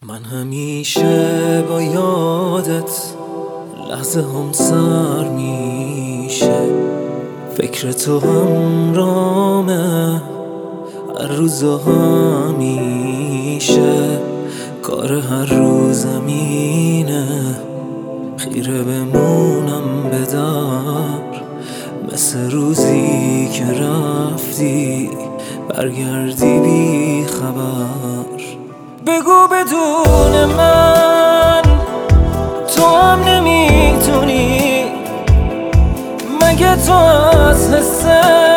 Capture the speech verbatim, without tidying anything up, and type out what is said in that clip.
من همیشه با یادت لحظه هم سر میشه، فکر تو همرامه هر روز و همیشه، کار هر روزمینه خیره بمونم به در، مثل روزی که رفتی برگردی بی خبر. بگو بدون من تو هم نمیتونی، مگه تو از حسه